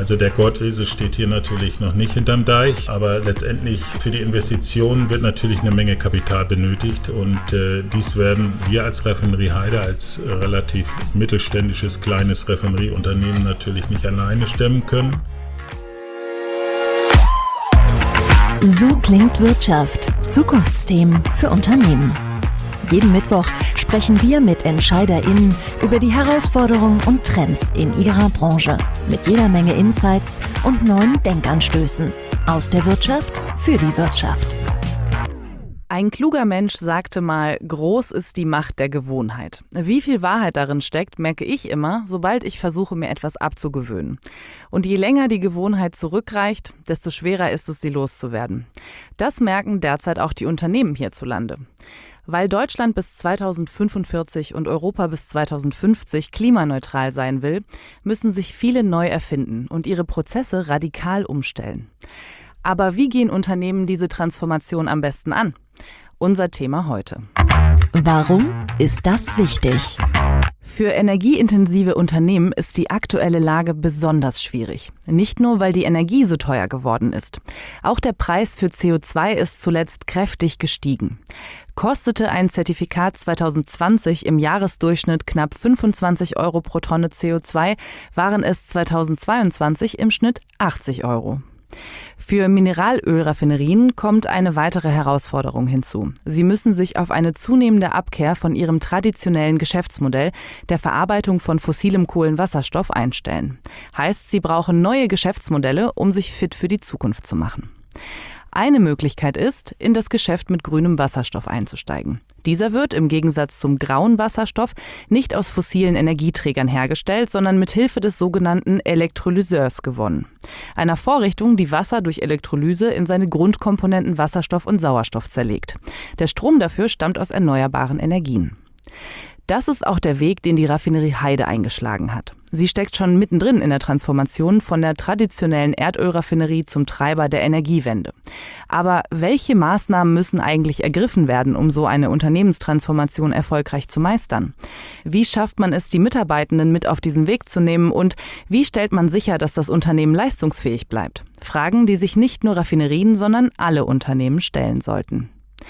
Also der God is, es steht hier natürlich noch nicht hinterm Deich, aber letztendlich für die Investitionen wird natürlich eine Menge Kapital benötigt und dies werden wir als Raffinerie Heide, als relativ mittelständisches, kleines Raffinerieunternehmen natürlich nicht alleine stemmen können. So klingt Wirtschaft. Zukunftsthemen für Unternehmen. Jeden Mittwoch sprechen wir mit EntscheiderInnen über die Herausforderungen und Trends in ihrer Branche. Mit jeder Menge Insights und neuen Denkanstößen. Aus der Wirtschaft für die Wirtschaft. Ein kluger Mensch sagte mal, groß ist die Macht der Gewohnheit. Wie viel Wahrheit darin steckt, merke ich immer, sobald ich versuche, mir etwas abzugewöhnen. Und je länger die Gewohnheit zurückreicht, desto schwerer ist es, sie loszuwerden. Das merken derzeit auch die Unternehmen hierzulande. Weil Deutschland bis 2045 und Europa bis 2050 klimaneutral sein will, müssen sich viele neu erfinden und ihre Prozesse radikal umstellen. Aber wie gehen Unternehmen diese Transformation am besten an? Unser Thema heute. Warum ist das wichtig? Für energieintensive Unternehmen ist die aktuelle Lage besonders schwierig. Nicht nur, weil die Energie so teuer geworden ist. Auch der Preis für CO2 ist zuletzt kräftig gestiegen. Kostete ein Zertifikat 2020 im Jahresdurchschnitt knapp 25 € pro Tonne CO2, waren es 2022 im Schnitt 80 €. Für Mineralölraffinerien kommt eine weitere Herausforderung hinzu. Sie müssen sich auf eine zunehmende Abkehr von ihrem traditionellen Geschäftsmodell der Verarbeitung von fossilem Kohlenwasserstoff einstellen. Heißt, sie brauchen neue Geschäftsmodelle, um sich fit für die Zukunft zu machen. Eine Möglichkeit ist, in das Geschäft mit grünem Wasserstoff einzusteigen. Dieser wird im Gegensatz zum grauen Wasserstoff nicht aus fossilen Energieträgern hergestellt, sondern mit Hilfe des sogenannten Elektrolyseurs gewonnen. Einer Vorrichtung, die Wasser durch Elektrolyse in seine Grundkomponenten Wasserstoff und Sauerstoff zerlegt. Der Strom dafür stammt aus erneuerbaren Energien. Das ist auch der Weg, den die Raffinerie Heide eingeschlagen hat. Sie steckt schon mittendrin in der Transformation von der traditionellen Erdölraffinerie zum Treiber der Energiewende. Aber welche Maßnahmen müssen eigentlich ergriffen werden, um so eine Unternehmenstransformation erfolgreich zu meistern? Wie schafft man es, die Mitarbeitenden mit auf diesen Weg zu nehmen und wie stellt man sicher, dass das Unternehmen leistungsfähig bleibt? Fragen, die sich nicht nur Raffinerien, sondern alle Unternehmen stellen sollten.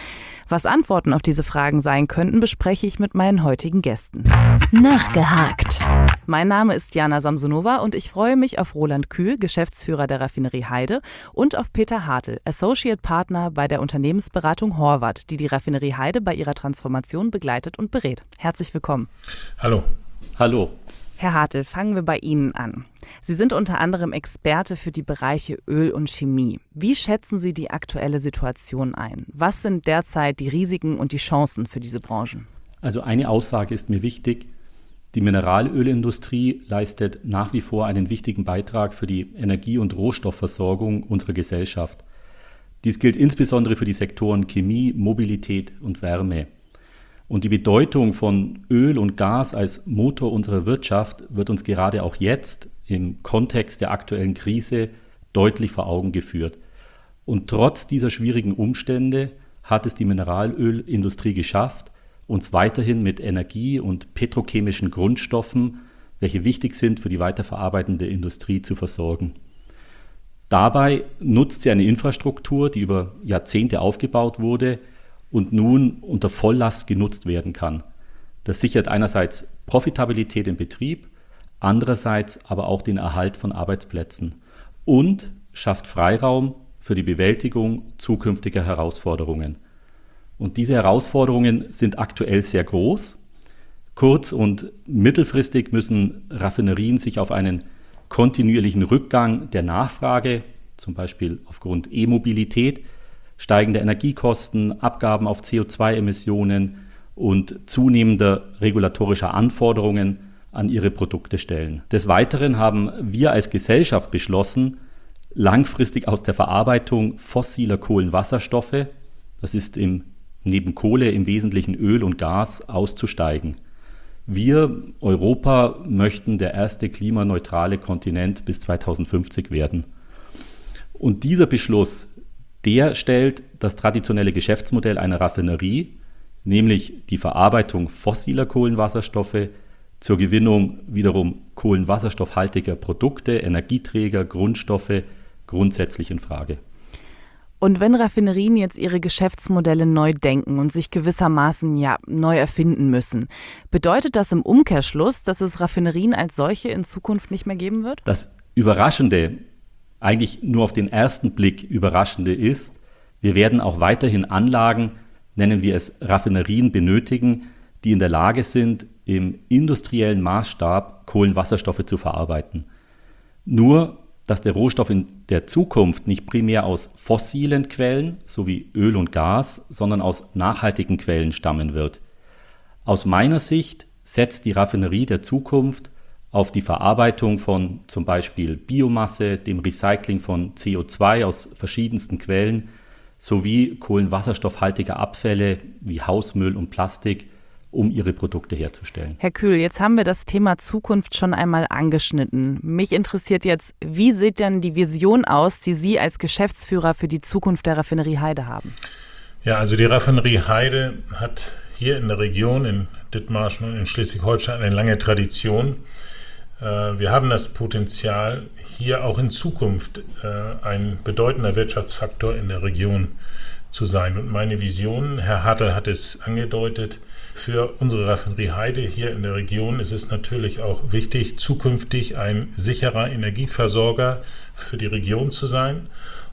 Was Antworten auf diese Fragen sein könnten, bespreche ich mit meinen heutigen Gästen. Nachgehakt. Mein Name ist Jana Samsonova und ich freue mich auf Roland Kühl, Geschäftsführer der Raffinerie Heide, und auf Peter Hartl, Associate Partner bei der Unternehmensberatung Horvath, die die Raffinerie Heide bei ihrer Transformation begleitet und berät. Herzlich willkommen. Hallo. Hallo. Herr Hartl, fangen wir bei Ihnen an. Sie sind unter anderem Experte für die Bereiche Öl und Chemie. Wie schätzen Sie die aktuelle Situation ein? Was sind derzeit die Risiken und die Chancen für diese Branchen? Also eine Aussage ist mir wichtig. Die Mineralölindustrie leistet nach wie vor einen wichtigen Beitrag für die Energie- und Rohstoffversorgung unserer Gesellschaft. Dies gilt insbesondere für die Sektoren Chemie, Mobilität und Wärme. Und die Bedeutung von Öl und Gas als Motor unserer Wirtschaft wird uns gerade auch jetzt im Kontext der aktuellen Krise deutlich vor Augen geführt. Und trotz dieser schwierigen Umstände hat es die Mineralölindustrie geschafft, uns weiterhin mit Energie- und petrochemischen Grundstoffen, welche wichtig sind für die weiterverarbeitende Industrie, zu versorgen. Dabei nutzt sie eine Infrastruktur, die über Jahrzehnte aufgebaut wurde und nun unter Volllast genutzt werden kann. Das sichert einerseits Profitabilität im Betrieb, andererseits aber auch den Erhalt von Arbeitsplätzen und schafft Freiraum für die Bewältigung zukünftiger Herausforderungen. Und diese Herausforderungen sind aktuell sehr groß. Kurz- und mittelfristig müssen Raffinerien sich auf einen kontinuierlichen Rückgang der Nachfrage, zum Beispiel aufgrund E-Mobilität, steigende Energiekosten, Abgaben auf CO2-Emissionen und zunehmender regulatorischer Anforderungen an ihre Produkte stellen. Des Weiteren haben wir als Gesellschaft beschlossen, langfristig aus der Verarbeitung fossiler Kohlenwasserstoffe, das ist neben Kohle im Wesentlichen Öl und Gas, auszusteigen. Wir, Europa, möchten der erste klimaneutrale Kontinent bis 2050 werden. Und dieser Beschluss, der stellt das traditionelle Geschäftsmodell einer Raffinerie, nämlich die Verarbeitung fossiler Kohlenwasserstoffe, zur Gewinnung wiederum kohlenwasserstoffhaltiger Produkte, Energieträger, Grundstoffe grundsätzlich in Frage. Und wenn Raffinerien jetzt ihre Geschäftsmodelle neu denken und sich gewissermaßen neu erfinden müssen, bedeutet das im Umkehrschluss, dass es Raffinerien als solche in Zukunft nicht mehr geben wird? Das Überraschende, eigentlich nur auf den ersten Blick Überraschende ist, wir werden auch weiterhin Anlagen, nennen wir es Raffinerien, benötigen, die in der Lage sind, im industriellen Maßstab Kohlenwasserstoffe zu verarbeiten. Nur, dass der Rohstoff in der Zukunft nicht primär aus fossilen Quellen, so wie Öl und Gas, sondern aus nachhaltigen Quellen stammen wird. Aus meiner Sicht setzt die Raffinerie der Zukunft auf die Verarbeitung von zum Beispiel Biomasse, dem Recycling von CO2 aus verschiedensten Quellen sowie kohlenwasserstoffhaltiger Abfälle wie Hausmüll und Plastik, um ihre Produkte herzustellen. Herr Kühl, jetzt haben wir das Thema Zukunft schon einmal angeschnitten. Mich interessiert jetzt, wie sieht denn die Vision aus, die Sie als Geschäftsführer für die Zukunft der Raffinerie Heide haben? Ja, also die Raffinerie Heide hat hier in der Region, in Dithmarschen und in Schleswig-Holstein, eine lange Tradition. Wir haben das Potenzial, hier auch in Zukunft ein bedeutender Wirtschaftsfaktor in der Region zu sein. Und meine Vision, Herr Hartl hat es angedeutet, für unsere Raffinerie Heide hier in der Region ist es natürlich auch wichtig, zukünftig ein sicherer Energieversorger für die Region zu sein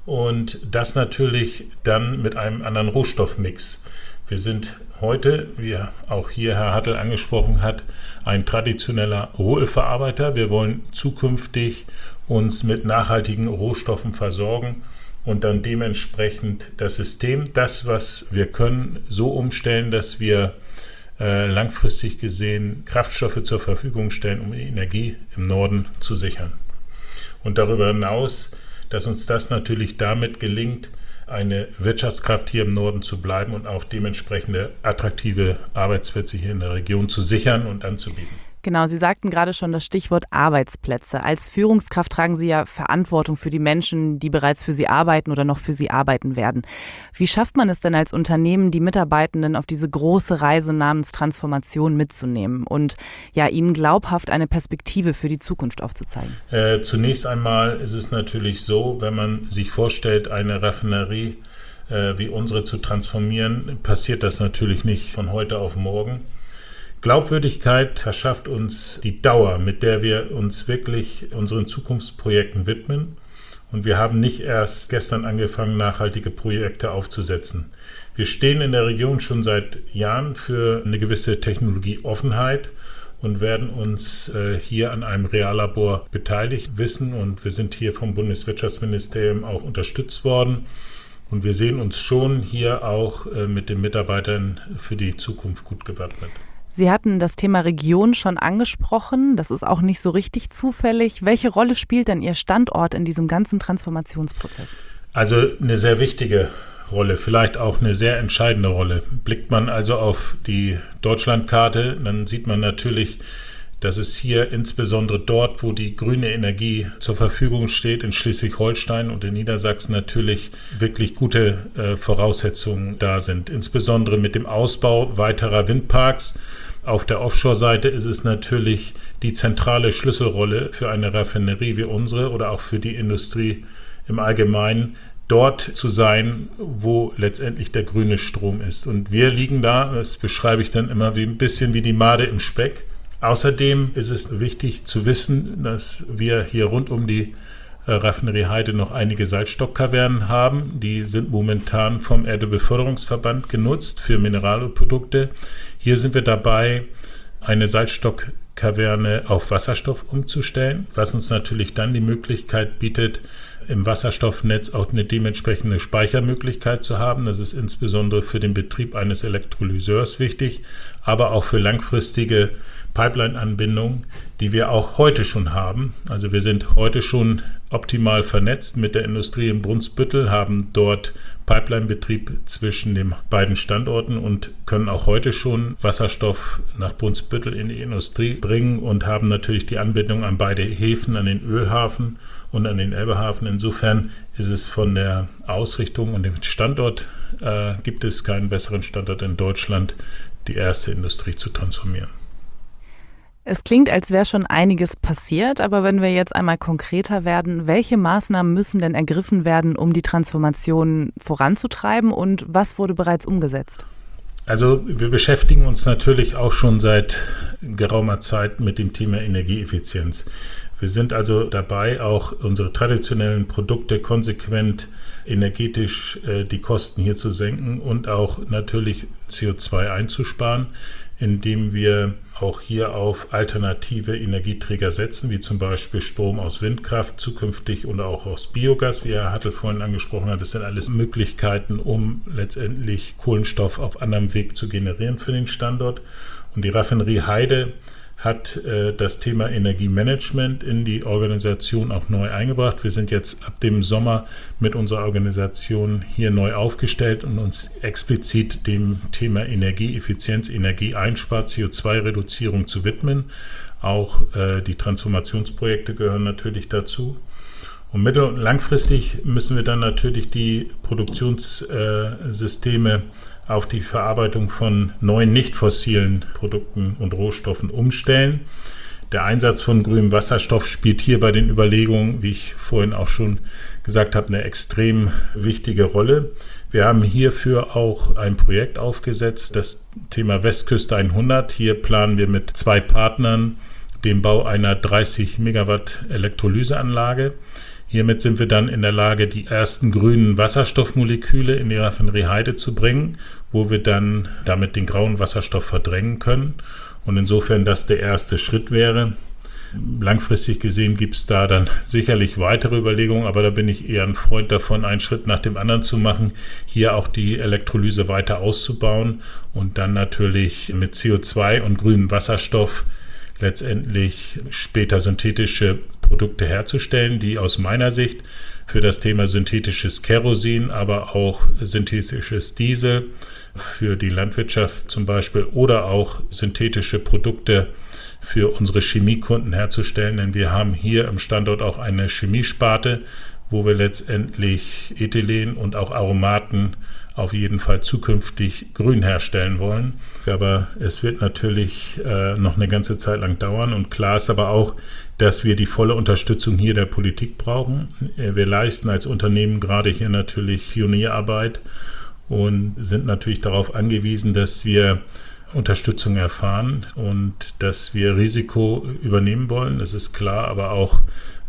und das natürlich dann mit einem anderen Rohstoffmix. Wir sind heute, wie auch hier Herr Hartl angesprochen hat, ein traditioneller Rohölverarbeiter. Wir wollen zukünftig uns mit nachhaltigen Rohstoffen versorgen und dann dementsprechend das System, das, was wir können, so umstellen, dass wir langfristig gesehen Kraftstoffe zur Verfügung stellen, um die Energie im Norden zu sichern. Und darüber hinaus, dass uns das natürlich damit gelingt, eine Wirtschaftskraft hier im Norden zu bleiben und auch dementsprechende attraktive Arbeitsplätze hier in der Region zu sichern und anzubieten. Genau, Sie sagten gerade schon das Stichwort Arbeitsplätze. Als Führungskraft tragen Sie ja Verantwortung für die Menschen, die bereits für Sie arbeiten oder noch für Sie arbeiten werden. Wie schafft man es denn als Unternehmen, die Mitarbeitenden auf diese große Reise namens Transformation mitzunehmen und ihnen glaubhaft eine Perspektive für die Zukunft aufzuzeigen? Zunächst einmal ist es natürlich so, wenn man sich vorstellt, eine Raffinerie wie unsere zu transformieren, passiert das natürlich nicht von heute auf morgen. Glaubwürdigkeit verschafft uns die Dauer, mit der wir uns wirklich unseren Zukunftsprojekten widmen. Und wir haben nicht erst gestern angefangen, nachhaltige Projekte aufzusetzen. Wir stehen in der Region schon seit Jahren für eine gewisse Technologieoffenheit und werden uns hier an einem Reallabor beteiligt wissen. Und wir sind hier vom Bundeswirtschaftsministerium auch unterstützt worden. Und wir sehen uns schon hier auch mit den Mitarbeitern für die Zukunft gut gewappnet. Sie hatten das Thema Region schon angesprochen. Das ist auch nicht so richtig zufällig. Welche Rolle spielt denn Ihr Standort in diesem ganzen Transformationsprozess? Also eine sehr wichtige Rolle, vielleicht auch eine sehr entscheidende Rolle. Blickt man also auf die Deutschlandkarte, dann sieht man natürlich, dass es hier insbesondere dort, wo die grüne Energie zur Verfügung steht, in Schleswig-Holstein und in Niedersachsen natürlich wirklich gute Voraussetzungen da sind. Insbesondere mit dem Ausbau weiterer Windparks. Auf der Offshore-Seite ist es natürlich die zentrale Schlüsselrolle für eine Raffinerie wie unsere oder auch für die Industrie im Allgemeinen, dort zu sein, wo letztendlich der grüne Strom ist. Und wir liegen da, das beschreibe ich dann immer wie ein bisschen wie die Made im Speck. Außerdem ist es wichtig zu wissen, dass wir hier rund um die Raffinerie Heide noch einige Salzstockkavernen haben. Die sind momentan vom Erdölbeförderungsverband genutzt für Mineralölprodukte. Hier sind wir dabei, eine Salzstockkaverne auf Wasserstoff umzustellen, was uns natürlich dann die Möglichkeit bietet, im Wasserstoffnetz auch eine dementsprechende Speichermöglichkeit zu haben. Das ist insbesondere für den Betrieb eines Elektrolyseurs wichtig, aber auch für langfristige Pipeline-Anbindungen, die wir auch heute schon haben. Also wir sind heute schon optimal vernetzt mit der Industrie in Brunsbüttel, haben dort Pipeline-Betrieb zwischen den beiden Standorten und können auch heute schon Wasserstoff nach Brunsbüttel in die Industrie bringen und haben natürlich die Anbindung an beide Häfen, an den Ölhafen und an den Elbehafen. Insofern ist es von der Ausrichtung und dem Standort, gibt es keinen besseren Standort in Deutschland, die erste Industrie zu transformieren. Es klingt, als wäre schon einiges passiert, aber wenn wir jetzt einmal konkreter werden, welche Maßnahmen müssen denn ergriffen werden, um die Transformation voranzutreiben und was wurde bereits umgesetzt? Also wir beschäftigen uns natürlich auch schon seit geraumer Zeit mit dem Thema Energieeffizienz. Wir sind also dabei, auch unsere traditionellen Produkte konsequent energetisch die Kosten hier zu senken und auch natürlich CO2 einzusparen, indem wir auch hier auf alternative Energieträger setzen, wie zum Beispiel Strom aus Windkraft zukünftig oder auch aus Biogas, wie Herr Hattel vorhin angesprochen hat. Das sind alles Möglichkeiten, um letztendlich Kohlenstoff auf anderem Weg zu generieren für den Standort. Und die Raffinerie Heide hat das Thema Energiemanagement in die Organisation auch neu eingebracht. Wir sind jetzt ab dem Sommer mit unserer Organisation hier neu aufgestellt und uns explizit dem Thema Energieeffizienz, Energieeinspar, CO2-Reduzierung zu widmen. Auch die Transformationsprojekte gehören natürlich dazu. Und mittel- und langfristig müssen wir dann natürlich die Produktionssysteme auf die Verarbeitung von neuen nicht fossilen Produkten und Rohstoffen umstellen. Der Einsatz von grünem Wasserstoff spielt hier bei den Überlegungen, wie ich vorhin auch schon gesagt habe, eine extrem wichtige Rolle. Wir haben hierfür auch ein Projekt aufgesetzt, das Thema Westküste 100. Hier planen wir mit 2 Partnern den Bau einer 30 Megawatt Elektrolyseanlage. Hiermit sind wir dann in der Lage, die ersten grünen Wasserstoffmoleküle in die Raffinerie Heide zu bringen, wo wir dann damit den grauen Wasserstoff verdrängen können. Und insofern das der erste Schritt wäre. Langfristig gesehen gibt es da dann sicherlich weitere Überlegungen, aber da bin ich eher ein Freund davon, einen Schritt nach dem anderen zu machen, hier auch die Elektrolyse weiter auszubauen und dann natürlich mit CO2 und grünem Wasserstoff letztendlich später synthetische Produkte herzustellen, die aus meiner Sicht für das Thema synthetisches Kerosin, aber auch synthetisches Diesel für die Landwirtschaft zum Beispiel oder auch synthetische Produkte für unsere Chemiekunden herzustellen. Denn wir haben hier im Standort auch eine Chemiesparte, wo wir letztendlich Ethylen und auch Aromaten auf jeden Fall zukünftig grün herstellen wollen. Aber es wird natürlich noch eine ganze Zeit lang dauern. Und klar ist aber auch, dass wir die volle Unterstützung hier der Politik brauchen. Wir leisten als Unternehmen gerade hier natürlich Pionierarbeit und sind natürlich darauf angewiesen, dass wir Unterstützung erfahren und dass wir Risiko übernehmen wollen. Das ist klar, aber auch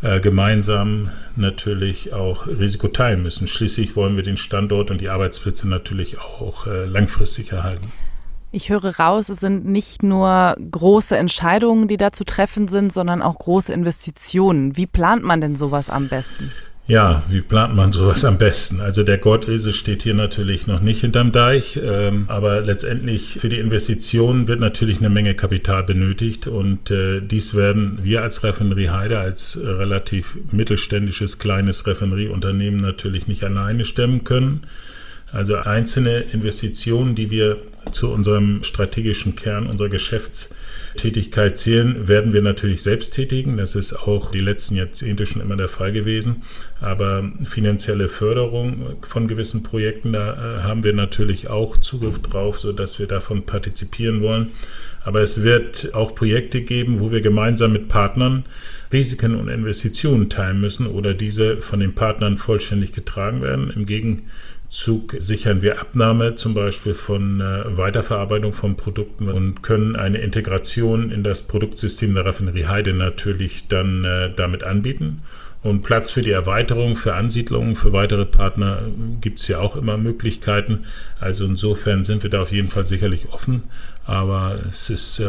gemeinsam natürlich auch Risiko teilen müssen. Schließlich wollen wir den Standort und die Arbeitsplätze natürlich auch langfristig erhalten. Ich höre raus, es sind nicht nur große Entscheidungen, die da zu treffen sind, sondern auch große Investitionen. Wie plant man denn sowas am besten? Ja, wie plant man sowas am besten? Also der Gotthese steht hier natürlich noch nicht hinterm Deich, aber letztendlich für die Investitionen wird natürlich eine Menge Kapital benötigt und dies werden wir als Raffinerie Heide, als relativ mittelständisches, kleines Raffinerieunternehmen natürlich nicht alleine stemmen können. Also einzelne Investitionen, die wir zu unserem strategischen Kern unserer Geschäftstätigkeit zählen, werden wir natürlich selbst tätigen. Das ist auch die letzten Jahrzehnte schon immer der Fall gewesen. Aber finanzielle Förderung von gewissen Projekten, da haben wir natürlich auch Zugriff drauf, sodass wir davon partizipieren wollen. Aber es wird auch Projekte geben, wo wir gemeinsam mit Partnern Risiken und Investitionen teilen müssen oder diese von den Partnern vollständig getragen werden. Im Gegenzug sichern wir Abnahme zum Beispiel von Weiterverarbeitung von Produkten und können eine Integration in das Produktsystem der Raffinerie Heide natürlich dann damit anbieten. Und Platz für die Erweiterung, für Ansiedlungen, für weitere Partner gibt es ja auch immer Möglichkeiten. Also insofern sind wir da auf jeden Fall sicherlich offen. Aber es ist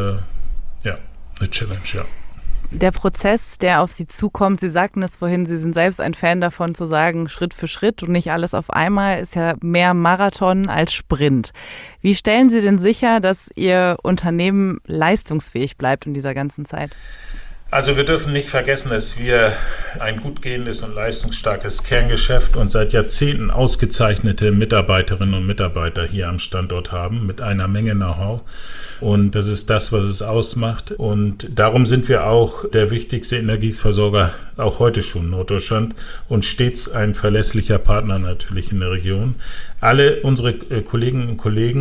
eine Challenge, ja. Der Prozess, der auf Sie zukommt, Sie sagten es vorhin, Sie sind selbst ein Fan davon zu sagen, Schritt für Schritt und nicht alles auf einmal, ist ja mehr Marathon als Sprint. Wie stellen Sie denn sicher, dass Ihr Unternehmen leistungsfähig bleibt in dieser ganzen Zeit? Also wir dürfen nicht vergessen, dass wir ein gut gehendes und leistungsstarkes Kerngeschäft und seit Jahrzehnten ausgezeichnete Mitarbeiterinnen und Mitarbeiter hier am Standort haben mit einer Menge Know-how. Und das ist das, was es ausmacht. Und darum sind wir auch der wichtigste Energieversorger, auch heute schon in Norddeutschland und stets ein verlässlicher Partner natürlich in der Region. Alle unsere Kolleginnen und Kollegen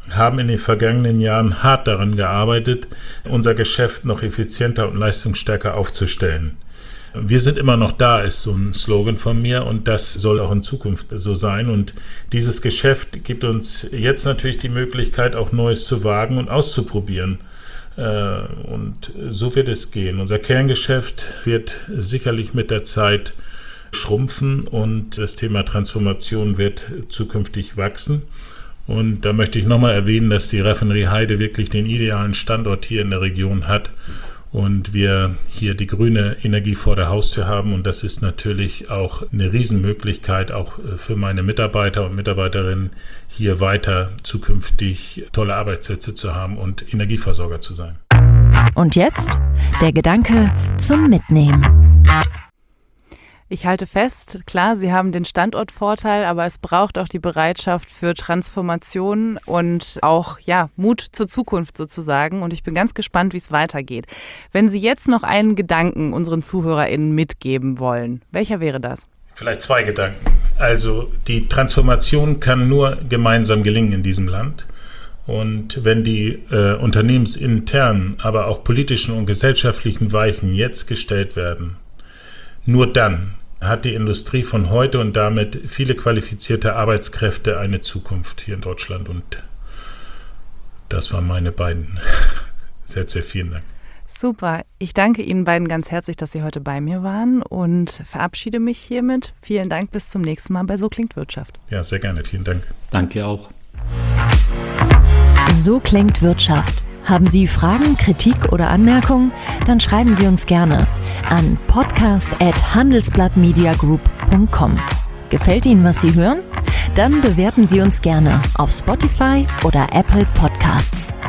haben in den vergangenen Jahren hart daran gearbeitet, unser Geschäft noch effizienter und leistungsstärker aufzustellen. Wir sind immer noch da, ist so ein Slogan von mir, und das soll auch in Zukunft so sein. Und dieses Geschäft gibt uns jetzt natürlich die Möglichkeit, auch Neues zu wagen und auszuprobieren. Und so wird es gehen. Unser Kerngeschäft wird sicherlich mit der Zeit schrumpfen und das Thema Transformation wird zukünftig wachsen. Und da möchte ich nochmal erwähnen, dass die Raffinerie Heide wirklich den idealen Standort hier in der Region hat und wir hier die grüne Energie vor der Haustür haben. Und das ist natürlich auch eine Riesenmöglichkeit, auch für meine Mitarbeiter und Mitarbeiterinnen, hier weiter zukünftig tolle Arbeitsplätze zu haben und Energieversorger zu sein. Und jetzt der Gedanke zum Mitnehmen. Ich halte fest, klar, Sie haben den Standortvorteil, aber es braucht auch die Bereitschaft für Transformation und auch Mut zur Zukunft sozusagen. Und ich bin ganz gespannt, wie es weitergeht. Wenn Sie jetzt noch einen Gedanken unseren ZuhörerInnen mitgeben wollen, welcher wäre das? Vielleicht 2 Gedanken. Also die Transformation kann nur gemeinsam gelingen in diesem Land. Und wenn die unternehmensinternen, aber auch politischen und gesellschaftlichen Weichen jetzt gestellt werden, nur dann hat die Industrie von heute und damit viele qualifizierte Arbeitskräfte eine Zukunft hier in Deutschland. Und das waren meine beiden Sätze. Vielen Dank. Super. Ich danke Ihnen beiden ganz herzlich, dass Sie heute bei mir waren und verabschiede mich hiermit. Vielen Dank. Bis zum nächsten Mal bei So klingt Wirtschaft. Ja, sehr gerne. Vielen Dank. Danke auch. So klingt Wirtschaft. Haben Sie Fragen, Kritik oder Anmerkungen? Dann schreiben Sie uns gerne an podcast@handelsblattmediagroup.com. Gefällt Ihnen, was Sie hören? Dann bewerten Sie uns gerne auf Spotify oder Apple Podcasts.